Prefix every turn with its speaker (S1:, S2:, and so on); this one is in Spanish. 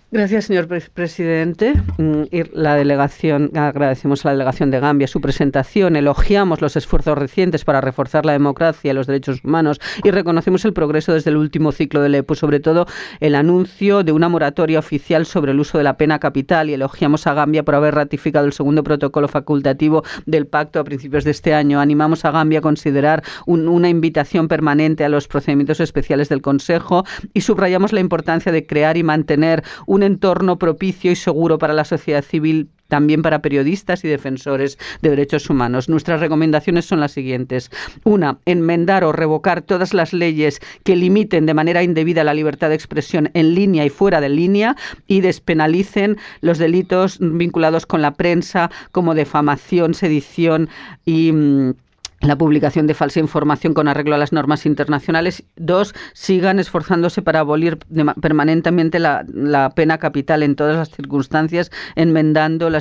S1: Gracias, señor presidente. Agradecemos a la delegación de Gambia su presentación, elogiamos los esfuerzos recientes para reforzar la democracia y los derechos humanos y reconocemos el progreso desde el último ciclo del EPU, sobre todo el anuncio de una moratoria oficial sobre el uso de la pena capital, y elogiamos a Gambia por haber ratificado el segundo protocolo facultativo del pacto a principios de este año. Animamos a Gambia a considerar una invitación permanente a los procedimientos especiales del Consejo y subrayamos la importancia de crear y mantener un entorno propicio y seguro para la sociedad civil, también para periodistas y defensores de derechos humanos. Nuestras recomendaciones son las siguientes. Una, enmendar o revocar todas las leyes que limiten de manera indebida la libertad de expresión en línea y fuera de línea y despenalicen los delitos vinculados con la prensa, como difamación, sedición y la publicación de falsa información con arreglo a las normas internacionales. Dos, sigan esforzándose para abolir permanentemente la pena capital en todas las circunstancias, enmendando las